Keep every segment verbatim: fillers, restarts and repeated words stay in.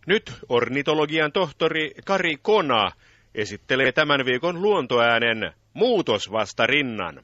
Nyt ornitologian tohtori Kari Kona esittelee tämän viikon luontoäänen muutosvastarinnan.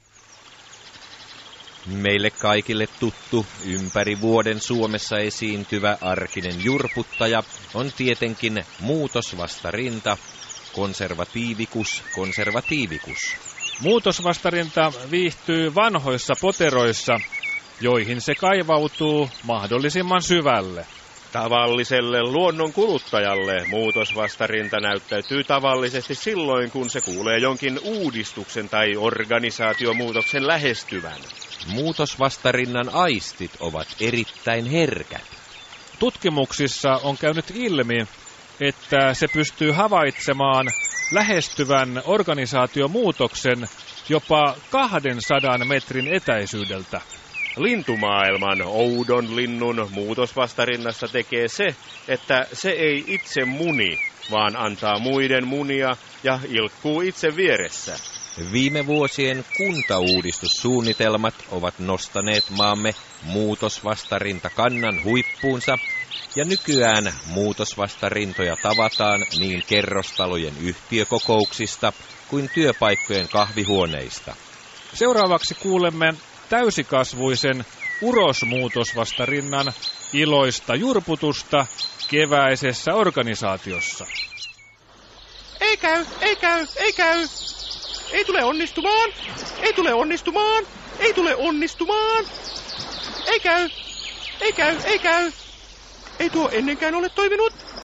Meille kaikille tuttu ympäri vuoden Suomessa esiintyvä arkinen jurputtaja on tietenkin muutosvastarinta, konservatiivicus conservativicus. Muutosvastarinta viihtyy vanhoissa poteroissa, joihin se kaivautuu mahdollisimman syvälle. Tavalliselle luonnon kuluttajalle muutosvastarinta näyttäytyy tavallisesti silloin, kun se kuulee jonkin uudistuksen tai organisaatiomuutoksen lähestyvän. Muutosvastarinnan aistit ovat erittäin herkät. Tutkimuksissa on käynyt ilmi, että se pystyy havaitsemaan lähestyvän organisaatiomuutoksen jopa kahdensadan metrin etäisyydeltä. Lintumaailman oudon linnun muutosvastarinnassa tekee se, että se ei itse muni, vaan antaa muiden munia ja ilkkuu itse vieressä. Viime vuosien kuntauudistussuunnitelmat ovat nostaneet maamme muutosvastarintakannan huippuunsa, ja nykyään muutosvastarintoja tavataan niin kerrostalojen yhtiökokouksista kuin työpaikkojen kahvihuoneista. Seuraavaksi kuulemme täysikasvuisen urosmuutosvastarinnan iloista jurputusta keväisessä organisaatiossa. Ei käy, ei käy, ei käy. Ei tule onnistumaan, ei tule onnistumaan, ei tule onnistumaan. Ei käy, ei käy, ei käy. Ei tuo ennenkään ole toiminut.